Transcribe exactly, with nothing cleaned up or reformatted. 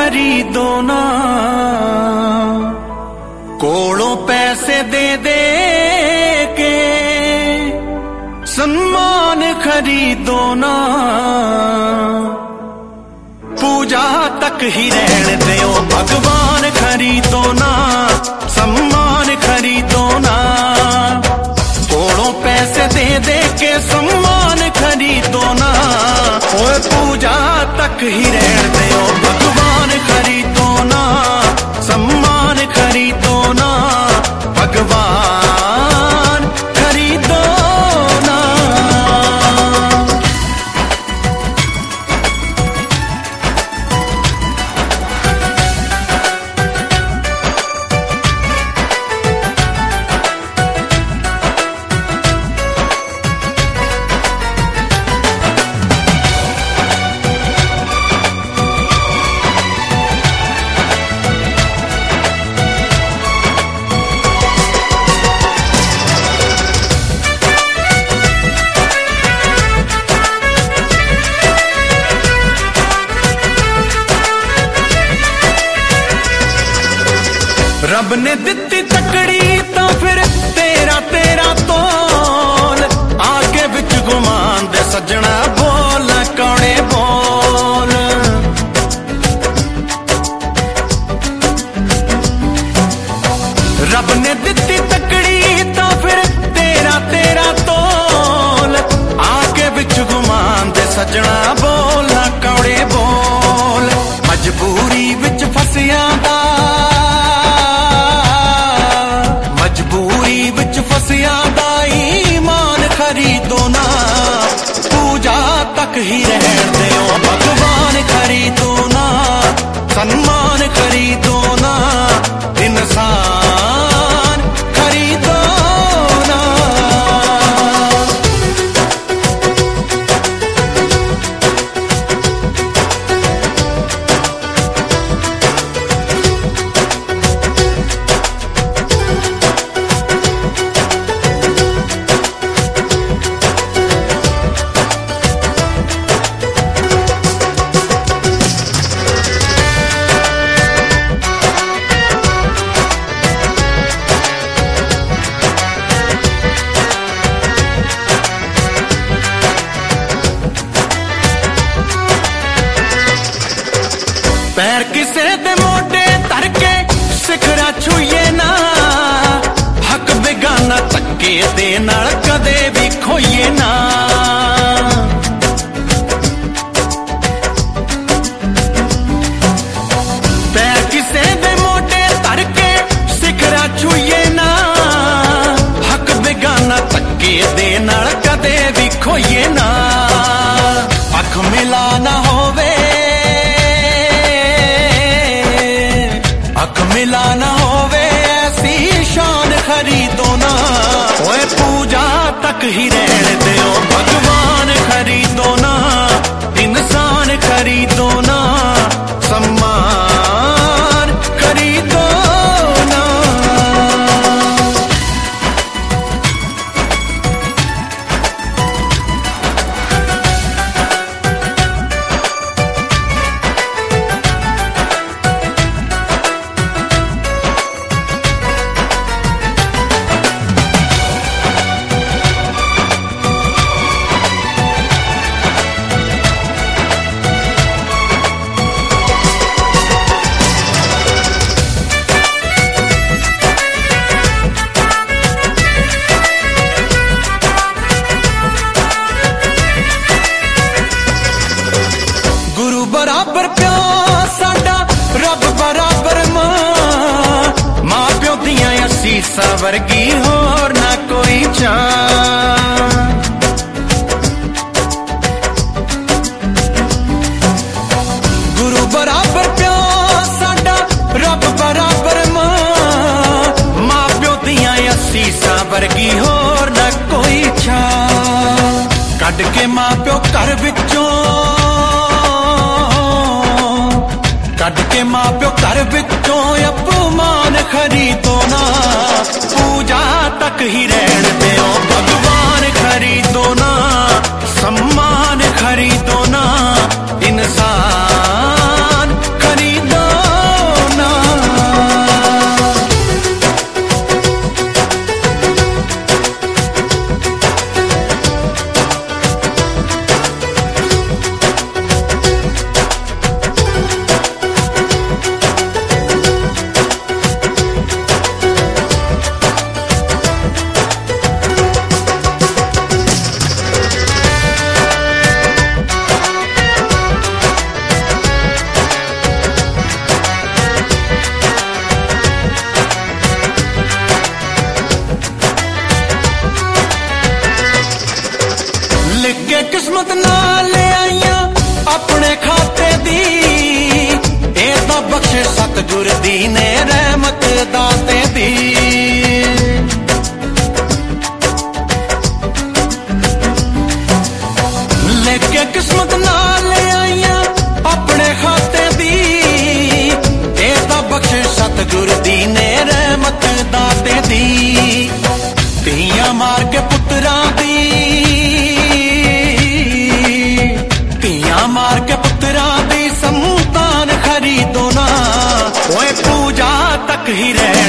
खरीदो ना, कोलों पैसे दे दे के सम्मान खरीदो ना, पूजा तक ही रहने दो भगवान खरीदो ना, सम्मान खरीदो ना, कोलों पैसे दे दे के सम्मान खरीदो ना, ओए पूजा तक ही रहने दो भगवान खरीदो ना, सम्मान खरीदो ना, भगवान खरीदो ना। रब ने दिती तकड़ी तो फिर तेरा तेरा तोल, आगे बिच गुमान दे सजना बोल कौड़े बोल, रब ने दिती तकड़ी तो फिर तेरा तेरा तोल, आगे बिच गुमान दे सजना बोल कौड़े बोल, मजबूरी बिच फसिया दा मजबूरी विच फसिया दा ईमान खरीदो ना, पूजा तक ही रहन दो भगवान खरीदो ना, सम्मान खरीदो ना, इंसान खरीदो ना। पैर किसे दे मोटे तरके सिखरा छुए ना, हक बेगाना तक्के दे नाल कदे भी खोइए ना, पैर किसे दे मोटे तरके सिखरा छुए ना, हक बेगाना तक्के दे नाल कदे भी खोइए ना, अख मिला ना होवे अख मिला ना होवे ऐसी शान खरीदो ना, ओए पूजा तक ही रहने दो भगवान खरीदो ना, इंसान खरीदो ना, सम्मान खरीदो ना। बराबर प्यार साडा रब बराबर मां, मां प्यो दियां असीसां वर्गी होर ना कोई चां, गुरु बराबर प्यार साडा रब बराबर मां, मां प्यो दियां असीसां वर्गी होर ना कोई चां, कढ के मां प्यो घर विचों कढ के मां प्यो घर विचों अपमान खरीदो ना, पूजा तक ही रहन दो भगवान खरीदो ना, सम्मान खरीदो ना, इंसान खरीदो सतगुर दी ने रहमत दाते दी। लेके किस्मत नाल आईया अपने खाते दी, एदा बख्श सतगुर दी ने रहमत दाते दी। तियां मार के पुत्रा दी, तियां मार के पुत्रा दी संतान खरीदो ना, ओए पूजा तक ही रह